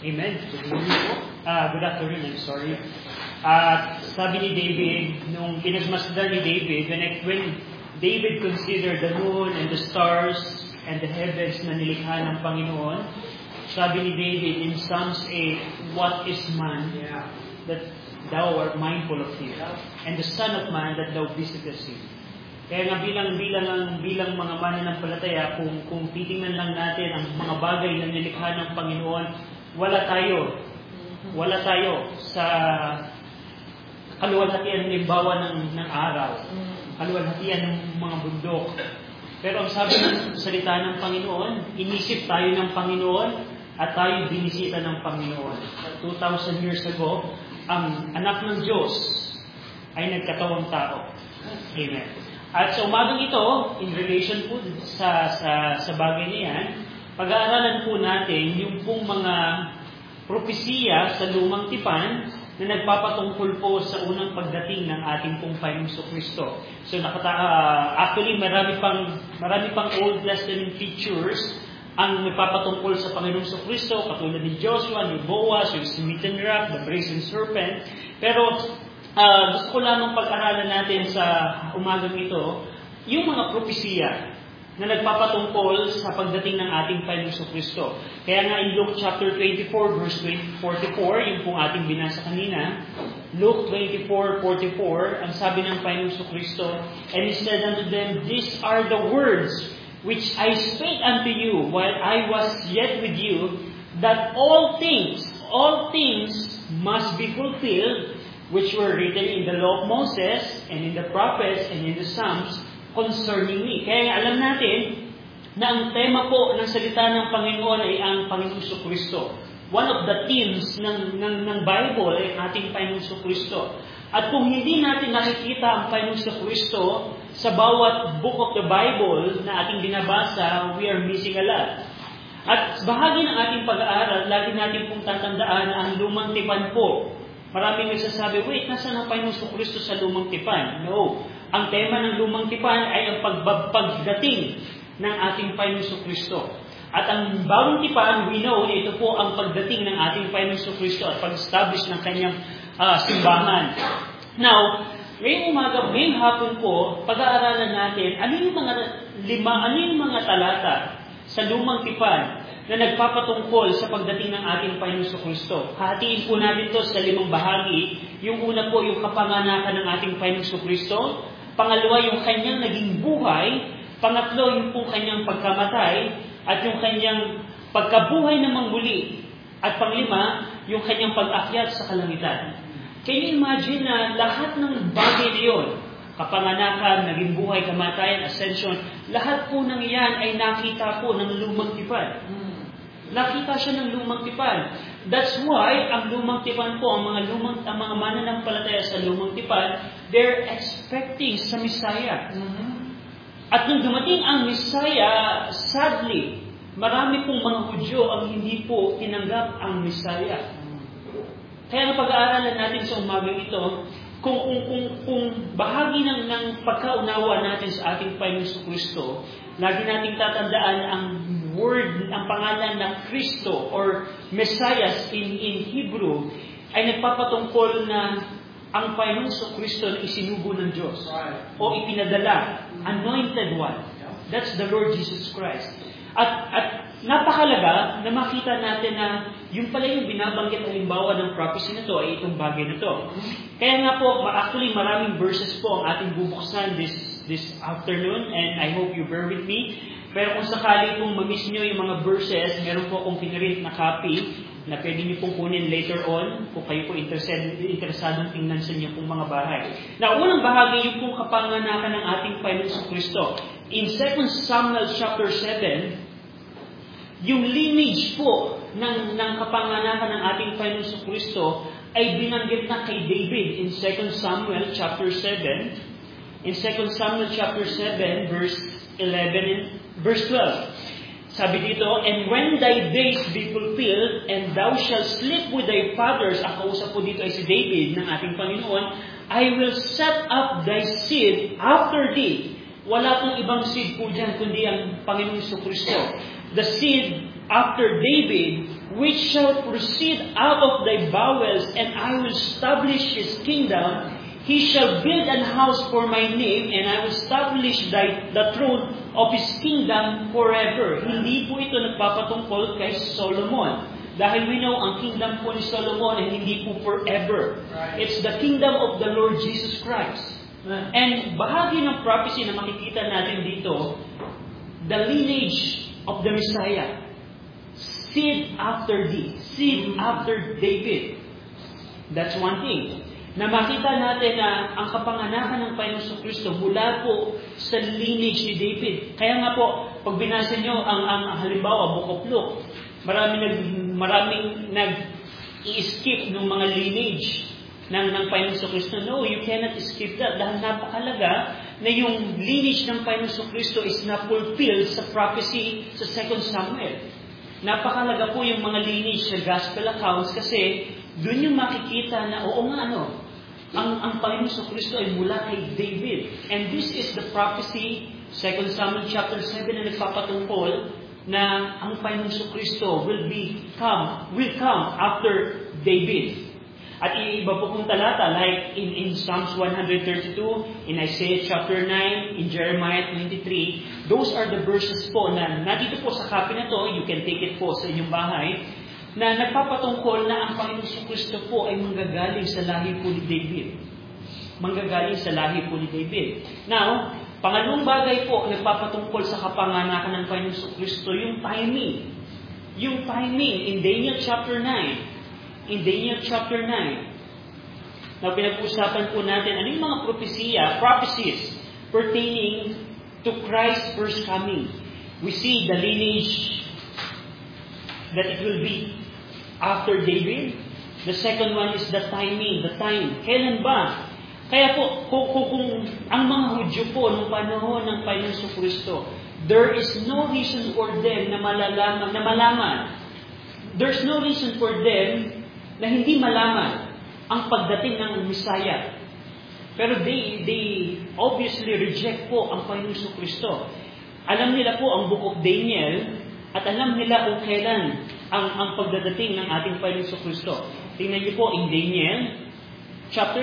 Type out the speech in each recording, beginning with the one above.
Amen. Good afternoon, I'm sorry. At sabi ni David, nung pinagmasdan ni David, when David considered the moon and the stars and the heavens na nilikha ng Panginoon, sabi ni David in Psalms 8, what is man that thou art mindful of him, and the son of man that thou visitest him. Kaya nga bilang mga mananampalataya, kung titingnan lang natin ang mga bagay na nilikha ng Panginoon, wala tayo sa kaluwalhatian ng limbawa ng araw, kaluwalhatian ng mga bundok. Pero ang sabi ng salita ng Panginoon, inisip tayo ng Panginoon at tayo binisita ng Panginoon. 2,000 years ago, ang anak ng Diyos ay nagkatawang tao. Amen. At sa umagang ito, in relation po sa bagay na yan, pag-aaralan po natin yung pong mga propesiya sa lumang tipan na nagpapatungkol po sa unang pagdating ng ating pong Panginoong Kristo. So actually marami pang Old Testament features ang nagpapatungkol sa Panginoong Kristo, katulad ni Joshua, ni Boaz, yung smitten rock, the brazen serpent. Pero gusto ko lamang pag-aralan natin sa umagang ito yung mga propesiya na nagpapatungkol sa pagdating ng ating Panginoong Kristo. Kaya nga in Luke chapter 24, verse 44, yung pong ating binasa kanina, Luke 24:44, ang sabi ng Panginoong Kristo, and He said unto them, these are the words which I spake unto you while I was yet with you, that all things must be fulfilled, which were written in the law of Moses, and in the prophets, and in the Psalms, concerning me. Kaya alam natin na ang tema po ng salita ng Panginoon ay ang Panginoong Kristo. One of the themes ng Bible ay ating Panginoong Kristo. At kung hindi natin nakikita ang Panginoong Kristo sa bawat book of the Bible na ating binabasa, we are missing a lot. At bahagi ng ating pag-aaral, lagi natin pong tatandaan na ang lumang tipan po. Maraming nagsasabi, wait, nasaan ang Panginoong Kristo sa lumang tipan? No. Ang tema ng lumang tipan ay ang pagdating ng ating Panginoong Kristo. At ang bagong tipan, we know, ito po ang pagdating ng ating Panginoong Kristo at pag-establish ng kanyang simbahan. Now, ngayong hapon po, pag-aaralan natin, ano yung mga talata sa lumang tipan na nagpapatungkol sa pagdating ng ating Panginoong Kristo. Hatiin po natin ito sa 5 bahagi. Yung una po, yung kapanganakan ng ating Panginoong Kristo. Pangalawa, yung kanyang naging buhay. Pangatlo, yung pong kanyang pagkamatay. At yung kanyang pagkabuhay na muli. At panglima, yung kanyang pag-akyat sa kalangitan. Can you imagine na lahat ng bagay na yun, kapanganakan, naging buhay, kamatayan, ascension, lahat po ng iyan ay nakita po ng lumang tipan. Nakita siya ng lumang tipan. That's why ang lumang tipan po, ang mga mananampalataya sa lumang tipan, they're expecting sa Messiah. At nung dumating ang Messiah, sadly, marami pong mga Hudyo ang hindi po tinanggap ang Messiah. Kaya ang pag-aaralan natin sa umagang ito, kung bahagi ng pagkaunawa natin sa ating Panginoong Kristo, lagi nating tatandaan ang word, ang pangalan ng Kristo or Messiah in Hebrew ay nagpapatungkol na ang Panginoong Kristo na isinugo ng Diyos o ipinadala, anointed one. That's the Lord Jesus Christ. At napakalaga na makita natin na yung pala yung binabanggit na halimbawa ng prophecy na to ay itong bagay na to. Kaya nga po, actually maraming verses po ang ating bubuksan this afternoon, and I hope you bear with me. Pero kung sakali pong ma-miss nyo yung mga verses, meron po akong pinrint na copy na pwede nyo pong kunin later on kung kayo po interesadong tingnan sa inyo pong mga bahay. Na unang bahagi yung pong kapanganakan ng ating Panginoong Kristo. In 2 Samuel chapter 7, yung lineage po ng kapanganakan ng ating Panginoong Kristo ay binanggit na kay David in 2 Samuel chapter 7. In 2 Samuel chapter 7, verse 11 and verse 12. Sabi dito, and when thy days be fulfilled, and thou shalt sleep with thy fathers, ang kausap po dito ay si David ng ating Panginoon, I will set up thy seed after thee. Wala pong ibang seed po dyan, kundi ang Panginoong Kristo. the seed after David, which shall proceed out of thy bowels, and I will establish his kingdom. He shall build an house for my name, and I will establish the throne of his kingdom forever. Hindi po ito nagpapatungkol kay Solomon. Dahil we know ang kingdom po ni Solomon ay hindi po forever. It's the kingdom of the Lord Jesus Christ. And bahagi ng prophecy na makikita natin dito, the lineage of the Messiah. Seed after thee. Seed after David. That's one thing. Na makita natin na ang kapanganakan ng Panginoong Kristo mula po sa lineage ni David. Kaya nga po, pag binasa nyo ang halimbawa, Book of Luke, maraming nag-i-skip ng mga lineage ng Panginoong Kristo. No, you cannot skip that. Dahil napakalaga na yung lineage ng Panginoong Kristo is na-fulfilled sa prophecy sa 2 Samuel. Napakalaga po yung mga lineage sa gospel accounts kasi doon yung makikita na oo nga ang Panginoong Kristo ay mula kay David. And this is the prophecy, 2 Samuel chapter 7 na nagpapatungkol na ang Panginoong Kristo will come after David. At iba po kong talata like in Psalms 132, in Isaiah chapter 9, in Jeremiah 23, those are the verses po na nandito po sa copy na to, you can take it po sa inyong bahay, na nagpapatungkol na ang Panginoong Kristo po ay manggagaling sa lahi po ni David. Manggagaling sa lahi po ni David. Now, pangalawang bagay po nagpapatungkol sa kapanganakan ng Panginoong Kristo, yung timing. Yung timing in Daniel chapter 9. In Daniel chapter 9, na pinag-usapan po natin, ano yung mga prophecies pertaining to Christ's first coming. We see the lineage that it will be after David. The second one is the timing, the time. Kailan ba? Kaya po, kung ang mga Hudyo po nung panahon ng Panginoong Kristo, there is no reason for them na malaman. There's no reason for them na hindi malaman ang pagdating ng Messiah. Pero they obviously reject po ang Panginoong Kristo. Alam nila po ang Book of Daniel at alam nila kung kailan ang pagdadating ng ating Panginoong Kristo. Tingnan niyo po in Daniel chapter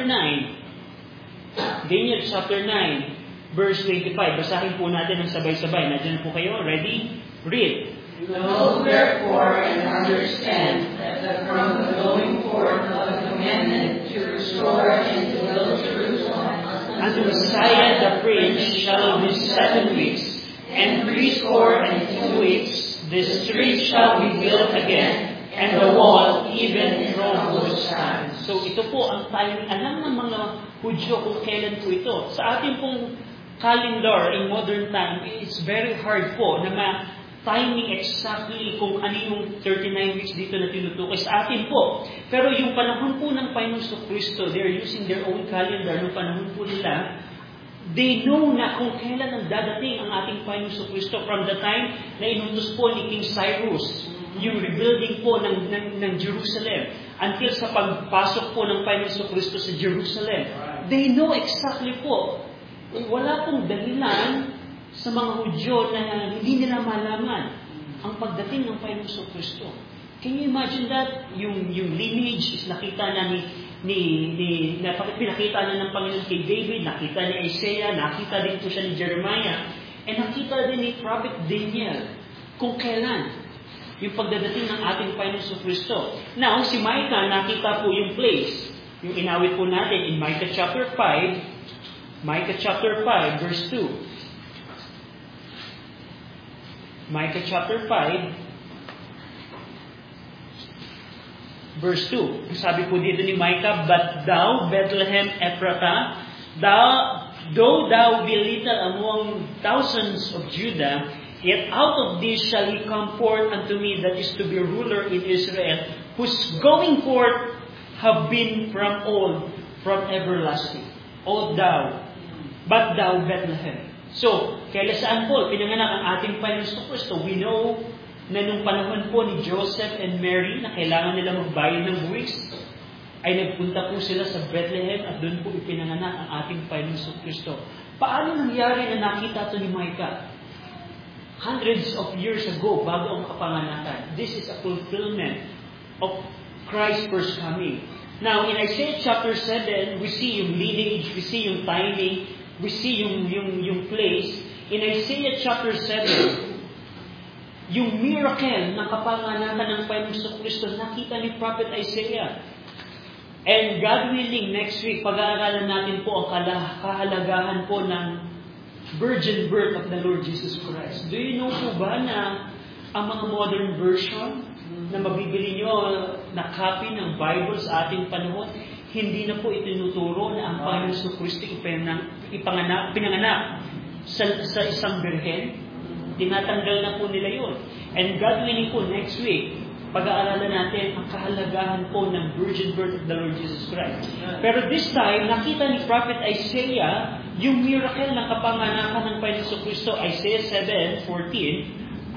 9. Daniel chapter 9 verse 25. Basahin po natin ng sabay-sabay. Nandiyan po kayo. Ready? Read. Know therefore and understand that from the going forth of the commandment to restore and to build Jerusalem unto Messiah the Prince shall be 7 weeks, and 62 weeks the street shall be built again, and the wall even from those times. So ito po ang timing. Alam ng mga Hudyo kung kailan po ito. Sa ating pong calendar in modern time, it's very hard po na timing exactly kung ano yung 39 weeks dito na tinutukoy sa atin po. Pero yung panahon po ng Panginoong Kristo, they're using their own calendar. Nung panahon po nila, they know na kung kailan ang dadating ang ating Panginoong Kristo from the time na inutos po ni King Cyrus, yung rebuilding po ng Jerusalem, until sa pagpasok po ng Panginoong Kristo sa Jerusalem. They know exactly po. Wala pong dahilan sa mga Hudyo na hindi nila malaman ang pagdating ng Panginoong Kristo. Can you imagine that? Yung lineage is nakita na pinakita na ng Panginoon kay David, nakita ni Isaiah, nakita din po siya ni Jeremiah, and nakita din ni Prophet Daniel kung kailan yung pagdadating ng ating Panginoong Kristo. Now, si Micah, nakita po yung place. Yung inawit po natin in Micah chapter 5, verse 2. Micah chapter 5, verse 2. Sabi po dito ni Micah, but thou, Bethlehem Ephratah, though thou be little among thousands of Judah, yet out of thee shall he come forth unto me that is to be ruler in Israel, whose going forth have been from old, from everlasting. O thou, but thou, Bethlehem. So, kailan saan po pinanganak ang ating Panginoong Kristo? We know na nung panahon po ni Joseph and Mary na kailangan nila magbayad ng buwis, ay nagpunta po sila sa Bethlehem at doon po ipinanganak ang ating Panginoong Kristo. Paano nangyari na nakita ito ni Micah? hundreds of years ago, bago ang kapanganakan. This is a fulfillment of Christ's first coming. Now, in Isaiah chapter 7, we see yung lineage, we see yung timing, we see yung place. In Isaiah chapter 7, yung miracle na kapanganakan ng Panginoong Kristo, nakita ni Prophet Isaiah. And God willing, next week, pag-aaralan natin po ang kahalagahan po ng virgin birth of the Lord Jesus Christ. Do you know po ba na ang mga modern version na mabibili nyo na copy ng Bible sa ating panahon, hindi na po itinuturo na ang Panginoong Kristo pinanganak sa isang birhen. Tinatanggal na po nila yun. And God willing po, next week, pag-aaralan natin ang kahalagahan po ng virgin birth of the Lord Jesus Christ. Pero this time, nakita ni Prophet Isaiah yung miracle ng kapanganakan ng Panginoong Kristo. Isaiah 7:14,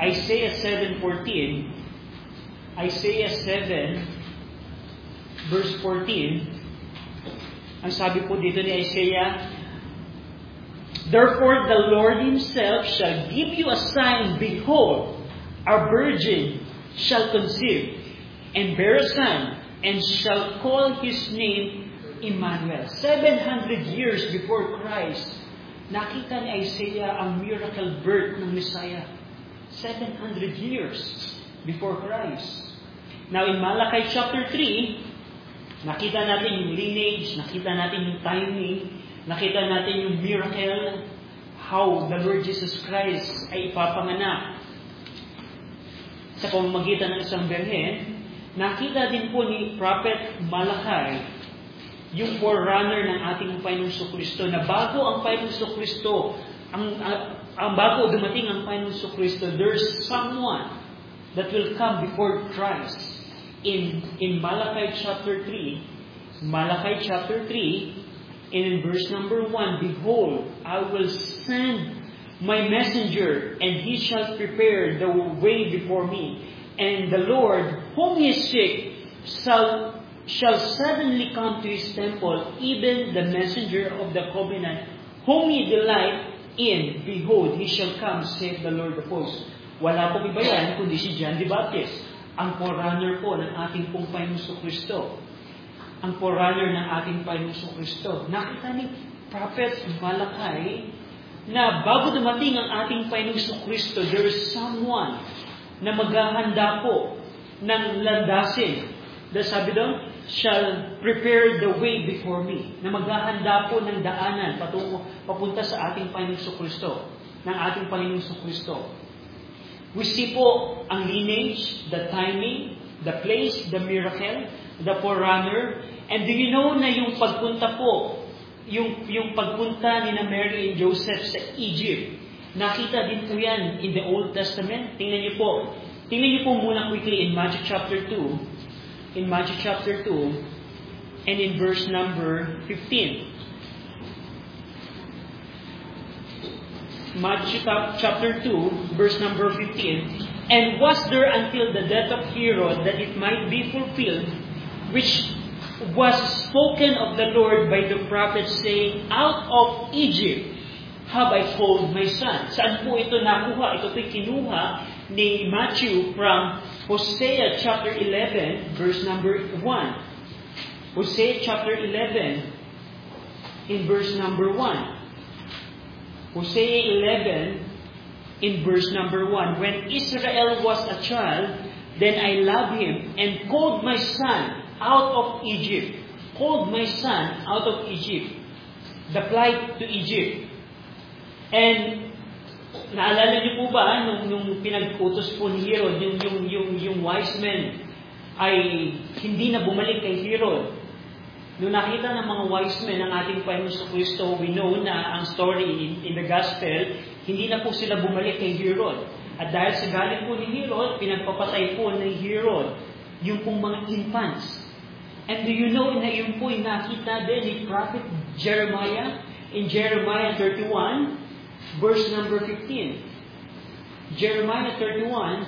Isaiah 7, verse 14, ang sabi po dito ni Isaiah, "Therefore the Lord Himself shall give you a sign, behold, a virgin shall conceive, and bear a son, and shall call His name Emmanuel." 700 years before Christ, nakita ni Isaiah ang miracle birth ng Messiah. 700 years before Christ. Now, in Malachi chapter 3, nakita natin yung lineage, nakita natin yung timing, nakita natin yung miracle, how the Lord Jesus Christ ay ipapanganak sa pamamagitan ng isang birhen. Nakita din po ni Prophet Malachi yung forerunner ng ating Panginoong Kristo, na bago ang Panginoong Kristo, ang bago dumating ang Panginoong Kristo, there's someone that will come before Christ. In Malachi chapter 3, and in verse number 1, "Behold, I will send my messenger, and he shall prepare the way before me. And the Lord, whom ye seek, shall suddenly come to His temple, even the messenger of the covenant, whom ye delight in. Behold, He shall come, saith the Lord of hosts." Wala pong iba yan, kundi si John the Baptist, ang forerunner po ng ating pong Panginoong Kristo. Ang forerunner ng ating Panginoong Kristo. Nakita ni Prophet Malachi na bago dumating ang ating Panginoong Kristo, there is someone na maghahanda po ng landasin. Dahil sabi doon, shall prepare the way before me. Na maghahanda po ng daanan papunta sa ating Panginoong Kristo. Ng ating Panginoong Kristo. We see po ang lineage, the timing, the place, the miracle, the forerunner. And do you know na yung pagpunta po, yung pagpunta ni na Mary and Joseph sa Egypt, nakita din po yan in the Old Testament. Tingnan niyo po muna quickly in Matthew chapter 2, and in verse number 15. Matthew chapter 2, verse number 15. "And was there until the death of Herod, that it might be fulfilled, which was spoken of the Lord by the prophet, saying, Out of Egypt have I called my son." Saan po ito nakuha? Ito po'y kinuha ni Matthew from Hosea chapter 11, verse number 1. Hosea chapter 11, in verse number 1. Hosea 11, in verse number 1. "When Israel was a child, then I loved him, and called my son out of Egypt." Called my son out of Egypt. The flight to Egypt. And naalala niyo po ba nung pinag-utos po ni Herod, yung wise men ay hindi na bumalik kay Herod. Nung nakita ng mga wise men ng ating Panginoong Kristo, we know na ang story in the gospel, hindi na po sila bumalik kay Herod. At dahil sa galit po ni Herod, pinagpapatay po ni Herod yung pong mga infants. And do you know na yun po'y nakita din ni Prophet Jeremiah in Jeremiah 31, verse number 15. Jeremiah 31,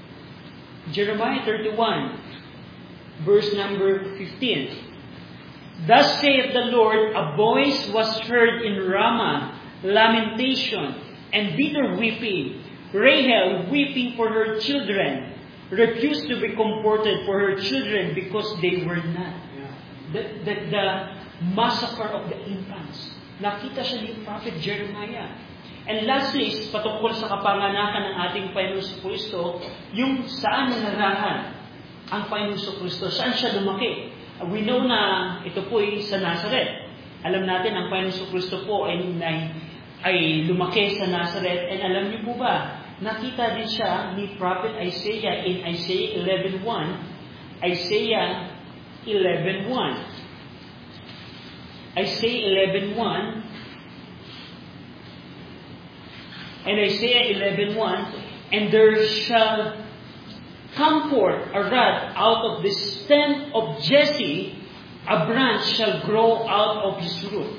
verse number 15. Thus saith the Lord, a voice was heard in Ramah, lamentation and bitter weeping, Rahel weeping for her children, refused to be comforted for her children because they were not. The massacre of the infants. Nakita siya ni Prophet Jeremiah. And lastly, patungkol sa kapanganakan ng ating Panginoon Kristo, yung saan nanarahan ang Panginoon Kristo, saan siya lumaki. We know na ito po ay sa Nazareth. Alam natin, ang Panginoon Kristo po ay lumaki sa Nazareth. And alam niyo po ba, nakita din siya ni Prophet Isaiah in Isaiah 11:1. Isaiah 11:1. Isaiah 11:1. And Isaiah 11:1, and there shall come forth a rod out of the stem of Jesse, a branch shall grow out of his root,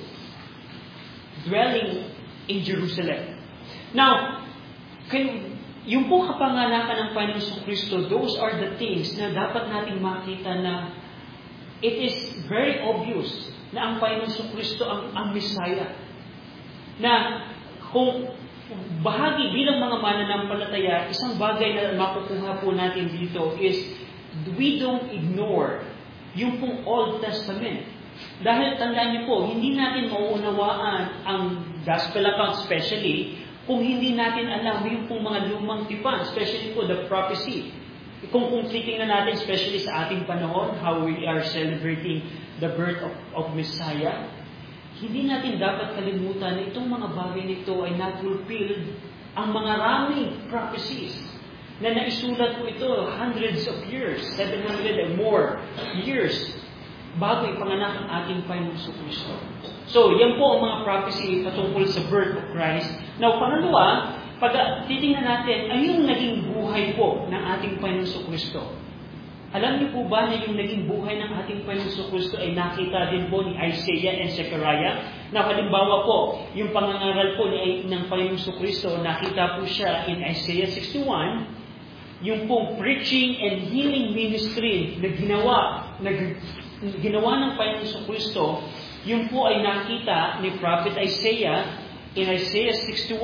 dwelling in Jerusalem. Now, yung po kapanganakan ng Panginoon Kristo, those are the things na dapat nating makita na it is very obvious na ang Panginoon Kristo ang Messiah. Na kung bahagi bilang mga mananampalataya, isang bagay na makukuha po natin dito is we don't ignore yung pong Old Testament. Dahil tandaan niyo po, hindi natin mauunawaan ang Gospel account especially kung hindi natin alam yung pong mga lumang tipan, especially po the prophecy. Kung titingnan natin especially sa ating panahon, how we are celebrating the birth of Messiah, hindi natin dapat kalimutan na itong mga bagay nito ay na-fulfilled ang mga raming prophecies na naisulat po ito hundreds of years, 700 and more years bago ipanganak ang ating Panginoon Kristo. So, yan po ang mga prophecy patungkol sa birth of Christ. Now, pangalawa, pag titingnan natin, ay yung naging buhay po ng ating Panginoon Kristo. Alam niyo po ba na yung naging buhay ng ating Panginoon Kristo ay nakita din po ni Isaiah and Zechariah? Na halimbawa po, yung pangangaral po ng Panginoon Kristo, nakita po siya in Isaiah 61, yung pong preaching and healing ministry na ginawa ng Panginoon Kristo, yung po ay nakita ni Prophet Isaiah in Isaiah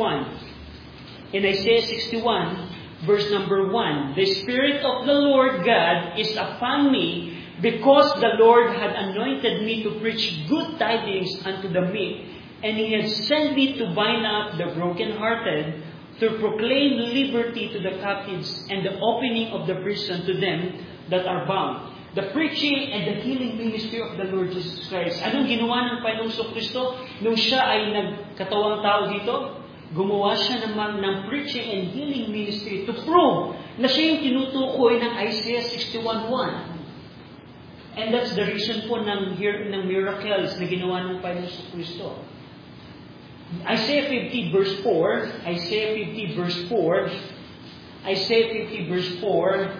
61. In Isaiah 61, verse number 1, the Spirit of the Lord God is upon me, because the Lord had anointed me to preach good tidings unto the meek, and He has sent me to bind up the brokenhearted, to proclaim liberty to the captives, and the opening of the prison to them that are bound. The preaching and the healing ministry of the Lord Jesus Christ. Anong ginawa ng Panginoong Kristo nung siya ay nagkatawang tao dito? Gumawa siya naman ng preaching and healing ministry to prove na siya yung tinutukoy ng Isaiah 61:1. And that's the reason po ng miracles na ginawa ng Panginoon Kristo. Isaiah 50 verse 4, Isaiah 50 verse 4, Isaiah 50 verse 4,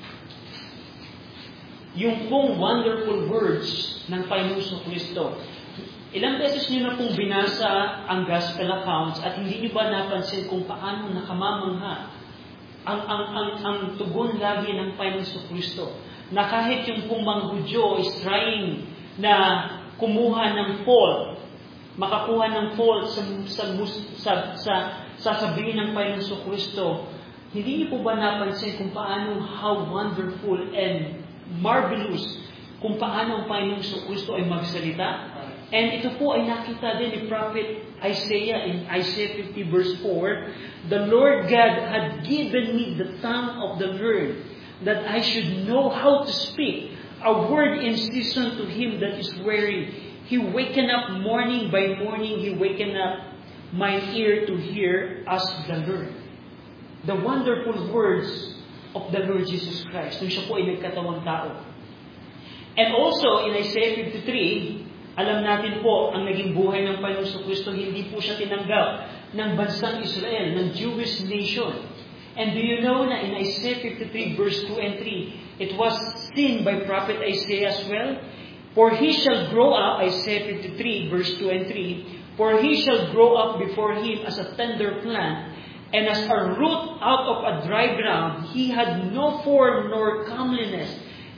yung pong wonderful words ng Panginoon Kristo. Ilang beses niyo na pong binasa ang Gospel accounts at hindi niyo ba napansin kung paano nakamamangha ang tugon lagi ng Panginoon Kristo? Na kahit yung pong mga Hudyo is trying na kumuha ng fault, makakuha ng fault sa sasabihin ng Panginoon Kristo, hindi niyo po ba napansin kung paano how wonderful and marvelous kung paano ang Panginoon Kristo ay magsalita? And ito po ay nakita din ni Prophet Isaiah in Isaiah 50 verse 4, the Lord God had given me the tongue of the learned, that I should know how to speak a word in season to him that is weary. He waken up morning by morning, He waken up my ear to hear as the Lord. The wonderful words of the Lord Jesus Christ, nung siya po ay nagkatawang tao. And also in Isaiah 53, alam natin po, ang naging buhay ng Panginoon Kristo, hindi po siya tinanggap ng bansang Israel, ng Jewish nation. And do you know na in Isaiah 53 verse 2 and 3, it was seen by Prophet Isaiah as well? For he shall grow up, Isaiah 53 verse 2 and 3, for he shall grow up before him as a tender plant, and as a root out of a dry ground. He had no form nor comeliness,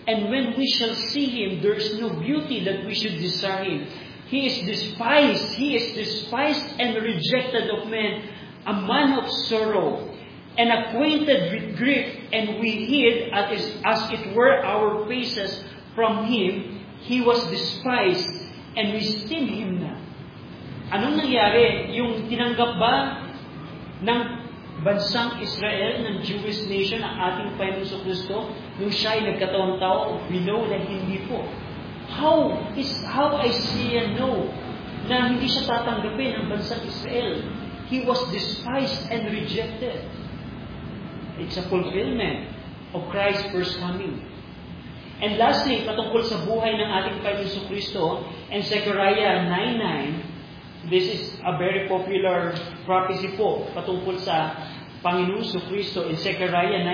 And when we shall see Him, there is no beauty that we should desire Him. He is despised. He is despised and rejected of men, a man of sorrow, and acquainted with grief, and we hid as it were our faces from Him. He was despised, and we esteemed Him not. Anong nangyari? Yung tinanggap ba ng bansang Israel, ng Jewish nation, ang ating Panginoon Kristo, nung siya ay nagkataong tao? We know na hindi po. How Isaiah know na hindi siya tatanggapin ng bansang Israel? He was despised and rejected. It's a fulfillment of Christ's first coming. And lastly, patungkol sa buhay ng ating Panginoon Kristo, in Zechariah 9:9, this is a very popular prophecy po patungkol sa Panginoon Kristo in Zechariah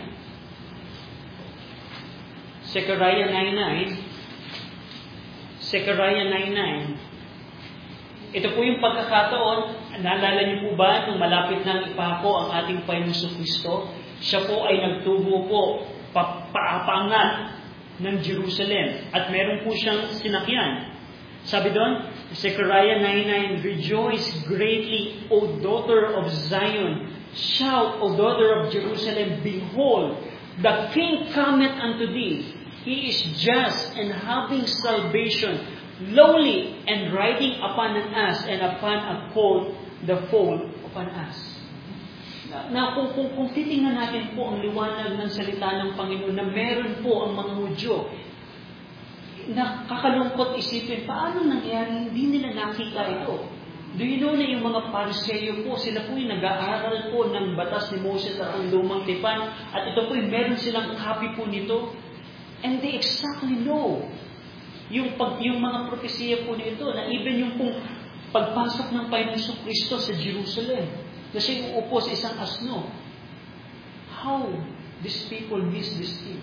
9:9. Zechariah 9:9. Ito po yung pagkakataon, naalala niyo po ba nung malapit nang ipako ang ating Panginoon Kristo, siya po ay nagtubo po paangat ng Jerusalem at meron po siyang sinakyan. Sabi doon, Zechariah 9:9, "Rejoice greatly, O daughter of Zion. Shout, O daughter of Jerusalem. Behold, the King cometh unto thee. He is just and having salvation, lowly and riding upon an ass and upon a colt, the foal of an ass." Na kung titingnan natin po ang liwanag ng salita ng Panginoon na meron po ang mga Hudyo, nakakalungkot isipin, paano nangyari, hindi nila nakita ito. Do you know na yung mga Pariseyo po, sila po yung nag-aaral po ng batas ni Moses at ang lumang tipan, at ito po yung meron silang copy po nito. And they exactly know yung mga propesiya po nito, na even yung pong pagpasok ng Panginoon Kristo sa Jerusalem, na siya uupo sa isang asno. How these people miss this thing?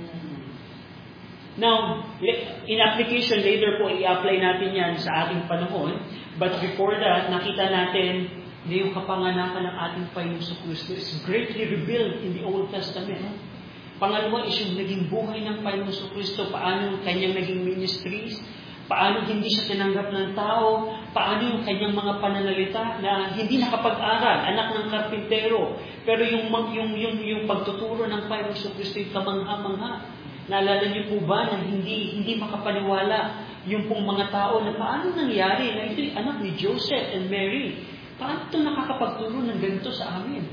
Now, in application, later po, i-apply natin yan sa ating panahon. But before that, nakita natin na yung kapanganakan ng ating Panginoon Kristo is greatly revealed in the Old Testament. Pangalawa is yung naging buhay ng Panginoon Kristo, paano kanyang naging ministries, paano hindi siya tinanggap ng tao, paano yung kanyang mga pananalita na hindi nakapag-aral, anak ng karpintero, pero yung pagtuturo ng Panginoon Kristo yung kamangha-mangha. Naalala niyo po ba na hindi makapaniwala yung pong mga tao na paano nangyari na ito'y anak ni Joseph and Mary? Paano ito nakakapagturo ng ganito sa amin?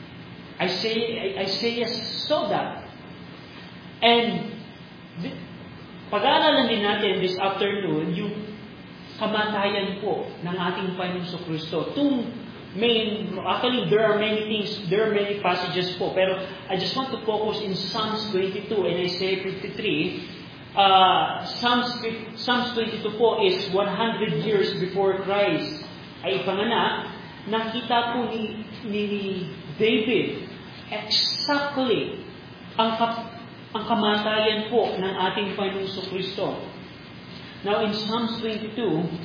Isaiah saw that. And pag-aaralan din natin this afternoon yung kamatayan po ng ating Panginoon Kristo. Actually, there are many things, there are many passages po, pero I just want to focus in Psalms 22 and Isaiah 53. Psalms 22 po is 100 years before Christ ay ipanganak. Nakita po ni David exactly ang kamatayan po ng ating Panginoon Kristo. Now, in Psalms 22,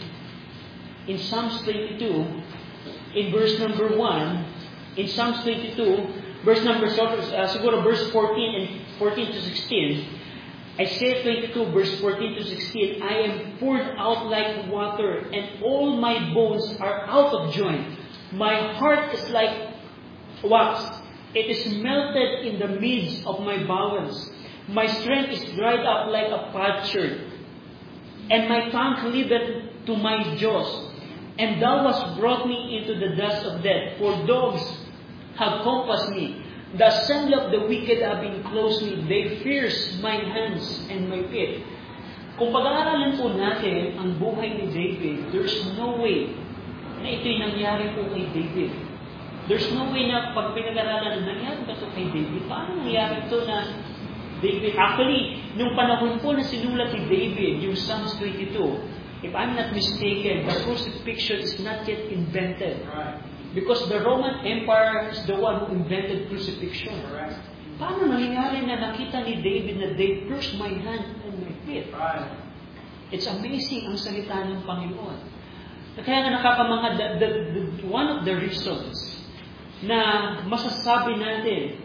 in verse number 1, in Psalms 22, verse 14 and 14 to 16, Isaiah 22, verse 14 to 16, "I am poured out like water, and all my bones are out of joint. My heart is like wax. It is melted in the midst of my bowels. My strength is dried up like a potsherd, and my tongue cleaveth to my jaws. And thou hast brought me into the dust of death, for dogs have compassed me. The assembly of the wicked have enclosed me. They pierce my hands and my feet." Kung pag-aaralan po natin ang buhay ni David, there's no way na ito'y nangyari po kay David. There's no way na pag pinag-aaralan, nangyari ba ito kay David? Paano nangyari ito na David? Actually, nung panahon po na sinulat ni David, yung Psalms 22, if I'm not mistaken, the crucifixion is not yet invented. Right. Because the Roman Empire is the one who invented crucifixion. Right. Paano nangyari na nakita ni David na they pierced my hand and my feet? Right. It's amazing ang salita ng Panginoon. Kaya nga nakapamanga, one of the reasons na masasabi natin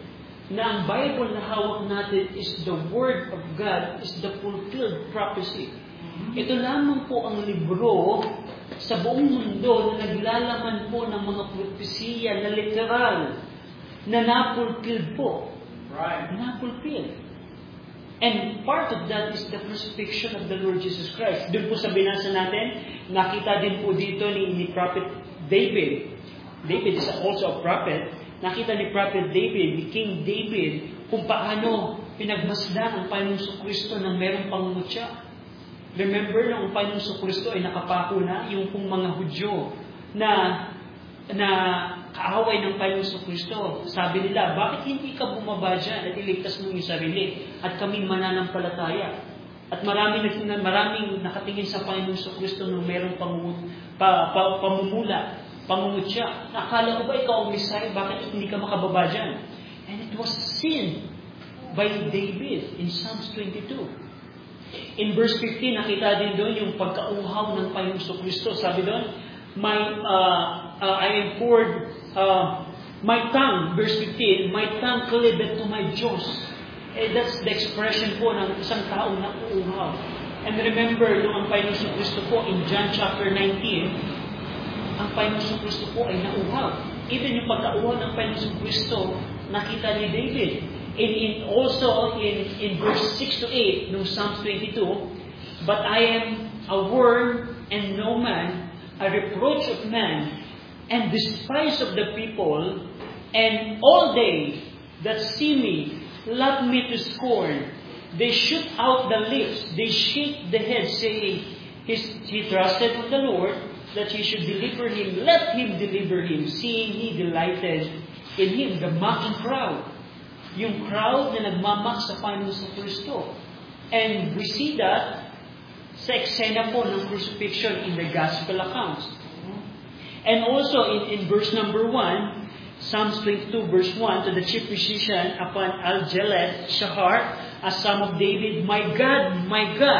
na ang Bible na hawak natin is the Word of God, is the fulfilled prophecy. Ito lamang po ang libro sa buong mundo na naglalaman po ng mga propesiya na literal, na napulfilled po. Right. Napulfilled. And part of that is the crucifixion of the Lord Jesus Christ. Doon po sa binasa natin, nakita din po dito ni Prophet David. David is also a prophet. Nakita ni Prophet David, ni King David, kung paano pinagmasdan ang Panginoong Kristo ng merong pangungutya. Remember, nung ang Panginoong Kristo ay nakapako na, yung pong mga Hudyo na kaaway ng Panginoong Kristo. Sabi nila, bakit hindi ka bumaba dyan at iligtas mo yung sarili at kami mananampalataya? At maraming nakatingin sa Panginoong Kristo nung merong pangungutya. Nakala ko ba ikaw ang Messiah? Bakit hindi ka makababa dyan? And it was seen by David in Psalms 22. In verse 15, nakita din doon yung pagkauhaw ng Panginoong Kristo. Sabi doon, I am poured, my tongue, verse 15, my tongue cleaveth to my jaws. That's the expression po ng isang taong nauuhaw. And remember, nung ang Panginoong Kristo po, in John chapter 19, ang Panginoong Kristo po ay nauhaw. Even yung pagkauhaw ng Panginoong Kristo, nakita ni David. Also in verse 6 to 8, nung Psalms 22, but I am a worm and no man, a reproach of man, and despise of the people, and all they that see me laugh me to scorn. They shoot out the lips, they shake the head, saying, he trusted in the Lord, that he should deliver him. Let him deliver him, seeing he delighted in him. The mocking crowd. Yung crowd na nagmamak sa Panginoong Kristo. And we see that sa eksena po ng crucifixion in the gospel accounts. And also in verse number 1, Psalms 22 verse 1, to the chief musician upon Al-Jelet Shahar, a son of David, my God,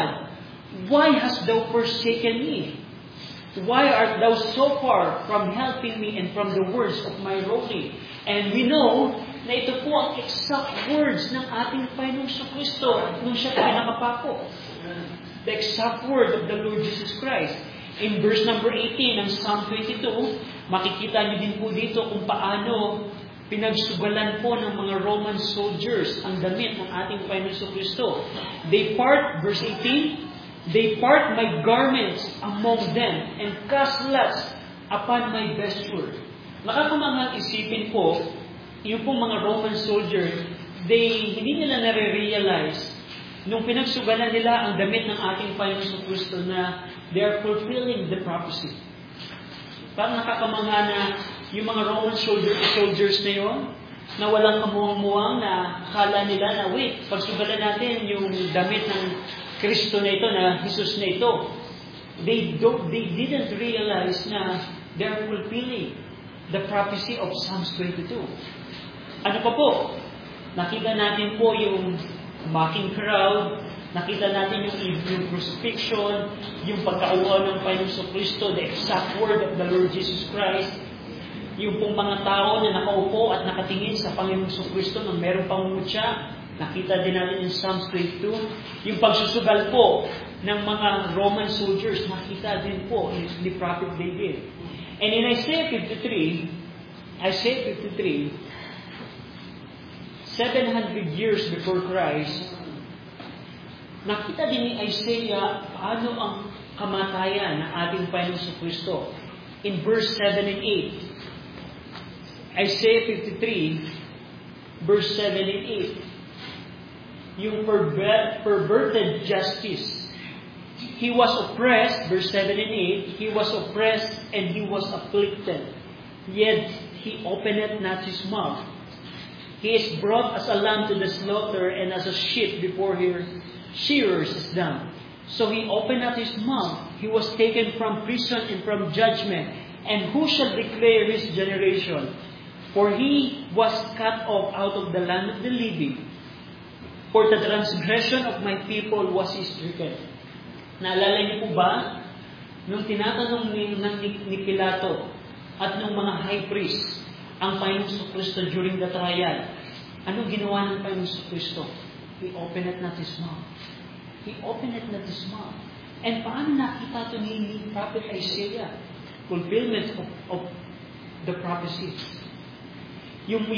why hast thou forsaken me? Why art thou so far from helping me and from the words of my groaning? And we know na ito po ang exact words ng ating Panginoong Kristo nung siya pinakapako. The exact word of the Lord Jesus Christ. In verse number 18 ng Psalm 22, makikita niyo din po dito kung paano pinagsugalan po ng mga Roman soldiers ang damit ng ating Panginoong Kristo. They part, verse 18, they part my garments among them and cast lots upon my vesture. Nakakamanghang isipin po, yung pong mga Roman soldier, hindi nila nare-realize nung pinagsugalan nila ang damit ng ating Panginoong Kristo na they are fulfilling the prophecy. Parang nakakamangha na yung mga Roman soldiers na yun, na walang kamuwang-muwang na akala nila na, wait, pagsugalan natin yung damit ng Kristo na ito, na Jesus na ito. They didn't realize na they're fulfilling the prophecy of Psalms 22. Ano pa po? Nakita natin po yung mocking crowd, nakita natin yung crucifixion, yung pagkauhaw ng Panginoong Kristo, the exact word of the Lord Jesus Christ, yung pong mga tao na nakaupo at nakatingin sa Panginoong Kristo nang meron pangungutya. Nakita din natin in Psalms 22, yung pagsusugal po ng mga Roman soldiers, nakita din po ni Prophet David. And in Isaiah 53, 700 years before Christ, nakita din ni Isaiah paano ang kamatayan ng ating Panginoong Kristo. In verse 7 and 8, Isaiah 53, verse 7 and 8, yung perverted justice. He was oppressed, verse 7 and 8, he was oppressed and he was afflicted, yet he openeth not his mouth. He is brought as a lamb to the slaughter, and as a sheep before her shearers is dumb. So he opened not his mouth. He was taken from prison and from judgment. And who shall declare his generation? For he was cut off out of the land of the living. For the transgression of my people was he stricken. Naalala niyo po ba? Nung tinatanong ni Pilato at ng mga high priest ang Panginoong Kristo during the trial, Anong ginawa ng Panginoon Kristo? He opened not His mouth. He opened not His mouth. And paano nakita ito ni Prophet Isaiah? Fulfillment of the prophecies. Yung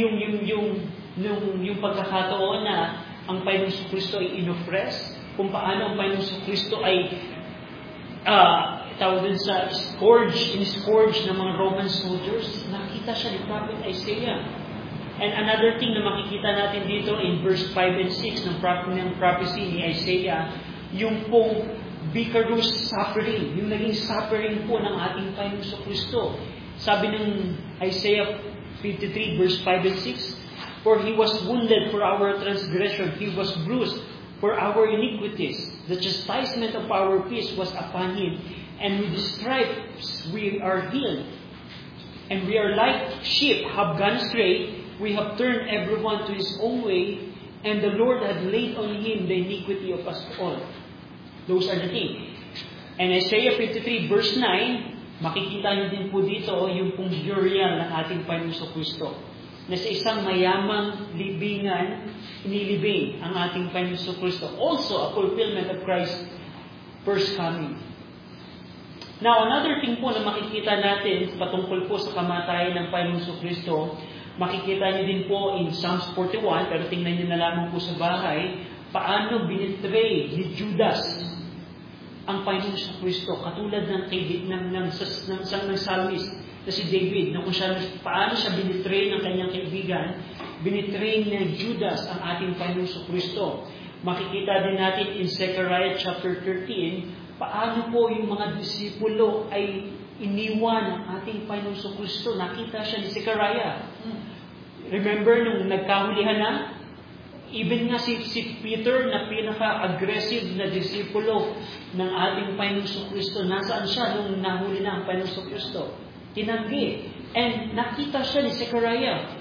pagkakataon na ang Panginoon Kristo ay inoppress, kung paano ang Panginoon Kristo ay tawag din sa scourge ng mga Roman soldiers, nakita siya ni Prophet Isaiah. And another thing na makikita natin dito in verse 5 and 6 ng prophecy ni Isaiah, yung pong vicarious suffering, yung naging suffering po ng ating Panginoon Kristo. Sabi ng Isaiah 53 verse 5 and 6, "For He was wounded for our transgression, He was bruised for our iniquities. The chastisement of our peace was upon Him, and with His stripes we are healed. And we are like sheep have gone astray, we have turned everyone to his own way, and the Lord had laid on Him the iniquity of us all." Those are the things. And Isaiah 53 verse 9, makikita niyo din po dito yung pong burial ng ating Panginoon Kristo. Na sa isang mayamang libingan, inilibing ang ating Panginoon Kristo. Also a fulfillment of Christ's first coming. Now, another thing po na makikita natin patungkol po sa kamatayan ng Panginoon Kristo, makikita niyo din po in Psalms 41, pero tingnan niyo na lamang po sa bahay, paano binitray ni Judas ang Panginoon Kristo, katulad ng psalmist na si David, na kung paano siya binitray ng kanyang kaibigan, binitray ni Judas ang ating Panginoon Kristo. Makikita din natin in Zechariah chapter 13, paano po yung mga disipulo ay iniwan ng ating Panginoon Kristo. Nakita siya ni Zechariah. Remember nung nagkahulihan na? Even nga si Peter na pinaka-aggressive na disipulo ng ating Panginoon Kristo, nasaan siya nung nahuli na ang Panginoon Kristo? Tinanggi. And nakita siya ni Zechariah.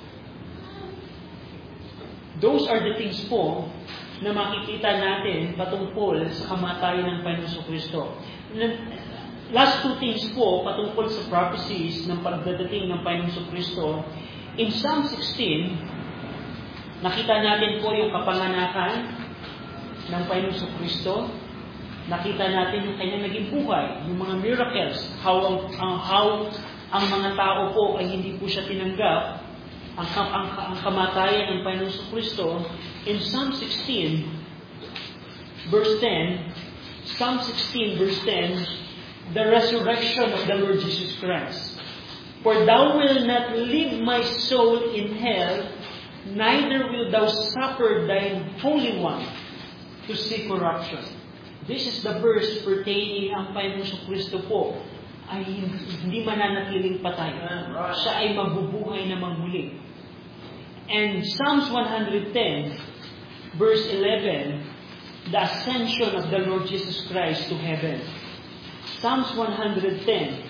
Those are the things po na makikita natin patungkol sa kamatayan ng Panginoon Kristo. Last two things po patungkol sa prophecies ng pagdadating ng Panginoon Kristo. In Psalm 16, nakita natin po yung kapanganakan ng Panginoon Kristo. Nakita natin yung kanyang naging buhay, yung mga miracles, how ang mga tao po ay hindi po siya tinanggap, ang kamatayan ng Panginoon Kristo. In Psalm 16, verse 10, Psalm 16, verse 10, the resurrection of the Lord Jesus Christ. "For thou wilt not leave my soul in hell, neither wilt thou suffer thine Holy One to see corruption." This is the verse pertaining ang Panginoon Kristo po ay hindi mananatiling patay. Siya ay mabubuhay na magmuli. And Psalms 110, verse 11, the ascension of the Lord Jesus Christ to heaven. Psalms 110,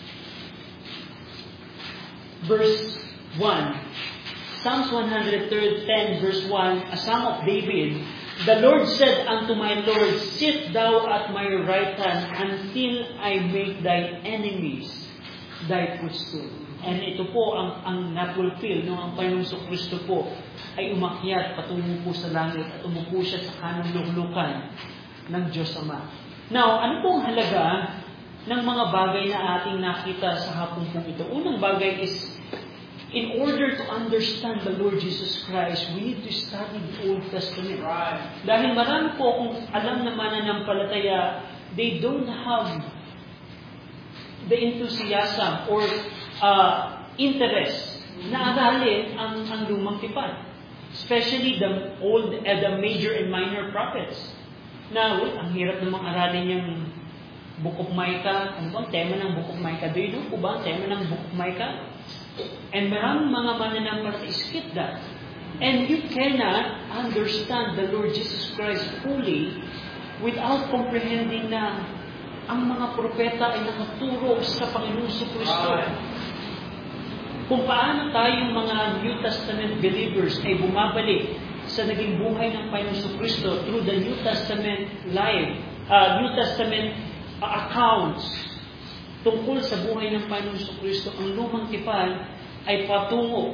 verse 1. Psalms 110, verse 1, a Psalm of David, "The Lord said unto my Lord, Sit thou at my right hand until I make thy enemies thy footstool." And ito po ang na-fulfill, no? Ang Panginoon Kristo po ay umakyat patungo po sa langit at umupo siya sa kanang luklukan ng Diyos Ama. Now, ano pong halaga ng mga bagay na ating nakita sa hapong po ito? Unang bagay is, in order to understand the Lord Jesus Christ, we need to study the Old Testament. Right. Dahil marami po kung alam na mananampalataya, they don't have the enthusiasm or interest na aralin ang lumang tipan. Especially the major and minor prophets. Na, ang hirap namang aralin yung Book of Micah. Ano ba ang tema ng Book of Micah? Do you know po ba ang tema ng Book of Micah? And maraming mga mananampalataya skip that. And you cannot understand the Lord Jesus Christ fully without comprehending na ang mga propeta ay nakaturo sa Panginoon Kristo. Kung paano tayong mga New Testament believers ay bumabalik sa naging buhay ng Panginoon Kristo through the New Testament New Testament accounts tungkol sa buhay ng Panginoon Kristo, ang lumang tipan ay patungo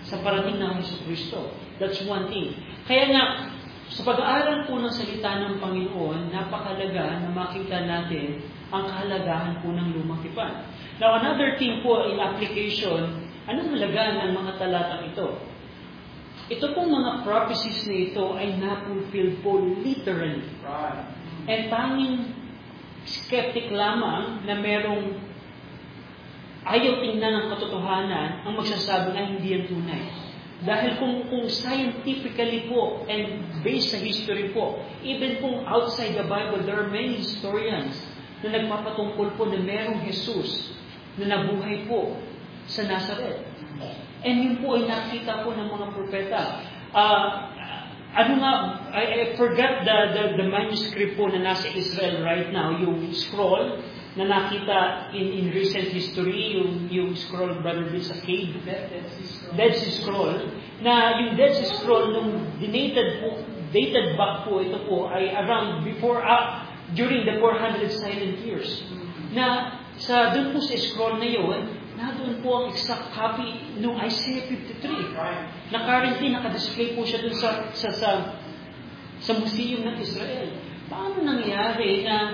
sa parating na Jesucristo. That's one thing. Kaya nga, sa pag-aaral po ng salita ng Panginoon, napakalaga na makita natin ang kahalagahan po ng lumang tipan. Now, another thing po in application, anong halaga ng mga talatang ito? Ito pong mga prophecies na ito ay na-fulfilled po literally. And tanging skeptic lamang na merong ayaw tingnan ng katotohanan ang magsasabi na hindi yan tunay. Dahil kung scientifically po and based sa history po, even kung outside the Bible, there are many historians na nagpapatungkol po na merong Jesus na nabuhay po sa Nazareth. And yun po ay nakita po ng mga propeta. I forgot the manuscript po na nasa Israel right now, yung scroll na nakita in recent history, yung scroll, Brother Bill, sa cave, Dead Sea Scroll, na yung Dead Sea Scroll, nung dated back po, ito po, ay around during the 400 silent years. Na doon po sa scroll na yun, na doon po ang exact copy ng Isaiah 53. Na currently, nakadisplay po siya doon sa museum ng Israel. Paano nangyari na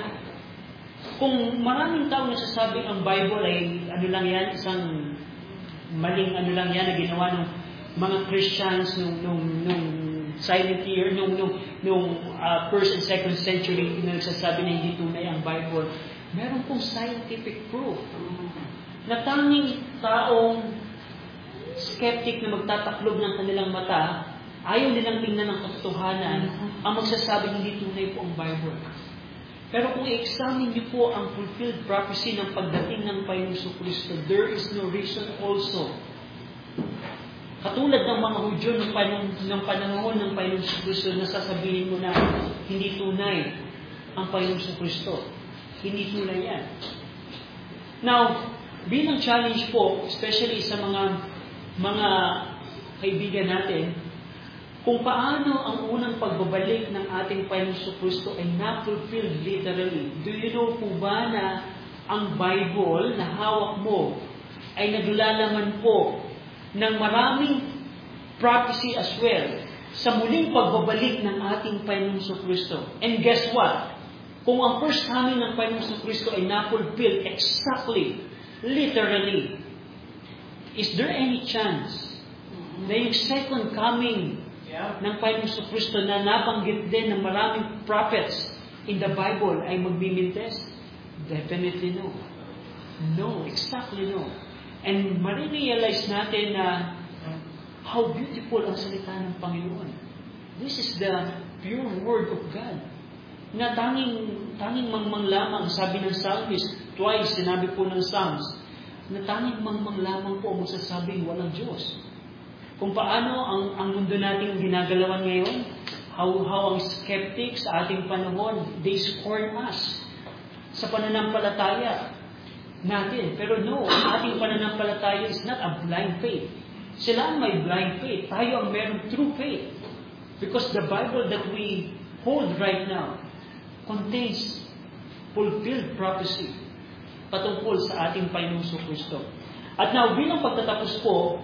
kung maraming tao nasasabi ang Bible ay isang maling na ginawa ng mga Christians nung silent year, nung first and second century na nagsasabi na hindi tunay ang Bible, meron pong scientific proof na tanging taong skeptic na magtataklog ng kanilang mata, ayaw nilang tingnan ng katotohanan, ang magsasabi hindi tunay po ang Bible. Pero kung i-examine niyo po ang fulfilled prophecy ng pagdating ng Panginoong Jesucristo, there is no reason also. Katulad ng mga Hudyo ng panahon ng Panginoong Jesucristo na sasabihin mo na hindi tunay ang Panginoong Jesucristo. Hindi tunay yan. Now, bilang challenge po, especially sa mga kaibigan natin, kung paano ang unang pagbabalik ng ating Panginoong Jesucristo ay na-fulfilled literally. Do you know po ba na ang Bible na hawak mo ay naglalaman po ng maraming prophecy as well sa muling pagbabalik ng ating Panginoong Jesucristo? And guess what? Kung ang first coming ng Panginoong Jesucristo ay na-fulfilled exactly, literally, is there any chance na yung second coming ng Panginoong Jesucristo na nabanggit din ng maraming prophets in the Bible ay magbimintes? Definitely no. No, exactly no. And marirealize natin na how beautiful ang salita ng Panginoon. This is the pure Word of God. Na tanging mangmang lamang, sabi ng Psalmist, twice sinabi po ng Psalms, na tanging mangmang lamang po ang magsasabing walang Diyos. Kung paano ang mundo nating ginagalawan ngayon, how ang skeptics sa ating panahon, they scorn us sa pananampalataya natin. Pero no, ang ating pananampalataya is not a blind faith. Sila ang may blind faith. Tayo ang meron true faith. Because the Bible that we hold right now contains fulfilled prophecy patungkol sa ating Panginoong Jesucristo. At now, bilang pagtatapos,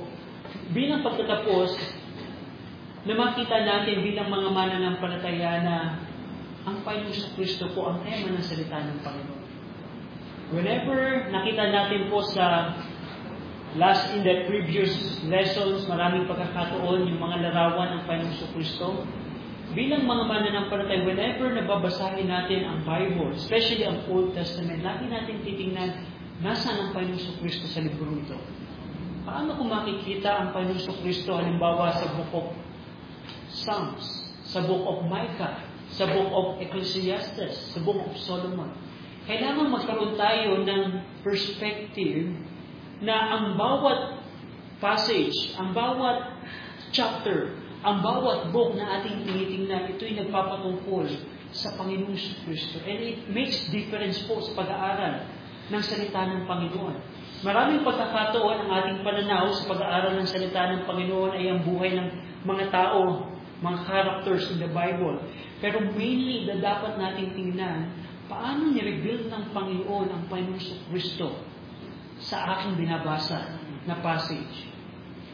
na makita natin bilang mga mananampalataya na ang Panginoong Jesucristo po ang tema ng salita ng Panginoon. Whenever nakita natin po sa in the previous lessons, maraming pagkakataon yung mga larawan ng Panginoong Jesucristo, bilang mga mananampalataya, whenever nababasahin natin ang Bible, especially ang Old Testament, lagi natin titingnan nasaan ang Panginoong Jesucristo sa libro ito. Paano kung makikita ang Panginoong Jesucristo halimbawa sa Book of Psalms, sa Book of Micah, sa Book of Ecclesiastes, sa Book of Solomon? Kailangan magkaroon tayo ng perspective na ang bawat passage, ang bawat chapter, ang bawat book na ating tinitingnan, ito'y nagpapatungkol sa Panginoong Jesucristo. And it makes difference po sa pag-aaral ng salita ng Panginoon. Maraming pagkakataon ang ating pananaw sa pag-aaral ng salita ng Panginoon ay ang buhay ng mga tao, mga characters in the Bible. Pero mainly na dapat nating tingnan, paano ni-reveal ng Panginoon ang Panginoong Jesucristo sa aking binabasa na passage.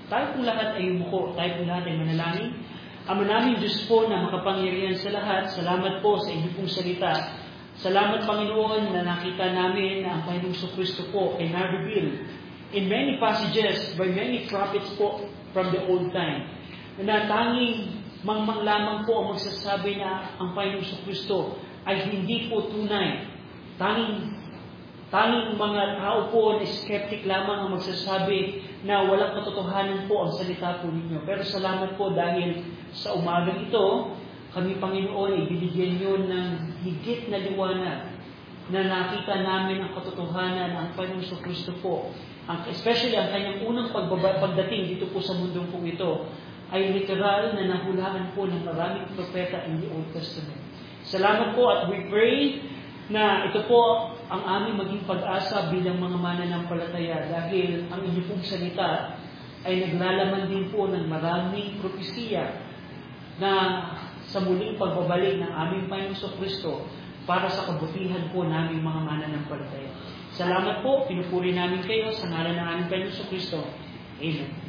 Tayo pong lahat ay umuko, tayo pong lahat ay manalangin. Ama namin Diyos po na makapangyarihan sa lahat, salamat po sa inyo pong salita. Salamat Panginoon na nakita namin na ang Panginoong Kristo po ay na-reveal in many passages by many prophets po from the old time. Na tanging mangmang lamang po ang magsasabi na ang Panginoong Kristo ay hindi po tunay. Tanging mga tao po na skeptic lamang ang magsasabi na walang katotohanan po ang salita po ninyo. Pero salamat po dahil sa umagang ito, kami Panginoon ay binigyan nyo ng higit na liwanag na nakita namin ang katotohanan ng Panginoong Kristo po. Especially ang kanyang unang pagdating dito po sa mundong po ito ay literal na nahulaan po ng maraming propeta in the Old Testament. Salamat po at we pray na ito po ang aming maging pag-asa bilang mga mananampalataya dahil ang inyong pong salita ay naglalaman din po ng maraming propesiya na sa muling pagbabalik ng aming Panginoong Kristo para sa kabutihan po naming mga mananampalataya. Salamat po, pinupuri namin kayo sa ngalan ng aming Panginoong Kristo. Amen.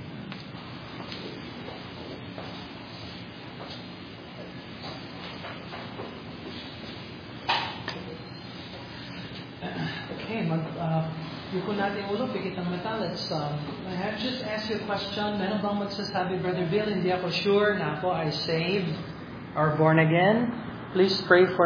Okay, yuko natin ulo, pikit ang mata. I have just asked you a question. Meron bang magsasabi, Brother Bill, hindi ako sure na ako ay saved or born again? Please pray for